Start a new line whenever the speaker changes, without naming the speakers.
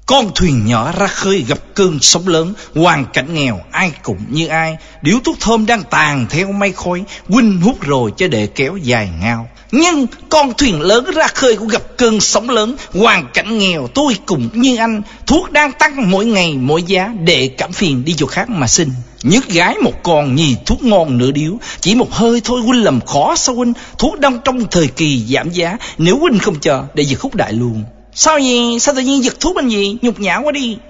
Con thuyền nhỏ ra khơi gặp cơn sóng lớn, hoàn cảnh nghèo ai cũng như ai. Điếu thuốc thơm đang tàn theo mây khói, huynh hút rồi cho để kéo dài ngao. Nhưng con thuyền lớn ra khơi cũng gặp cơn sóng lớn, hoàn cảnh nghèo tôi cũng như anh. Thuốc đang tăng mỗi ngày mỗi giá, để cảm phiền đi chỗ khác mà xin. Nhức gái một con, nhì thuốc ngon nửa điếu. Chỉ một hơi thôi huynh làm khó sao huynh? Thuốc đang trong thời kỳ giảm giá, nếu huynh không chờ để giật hút đại luôn. Sao gì? Sao tự nhiên giật thuốc anh gì? Nhục nhã quá đi.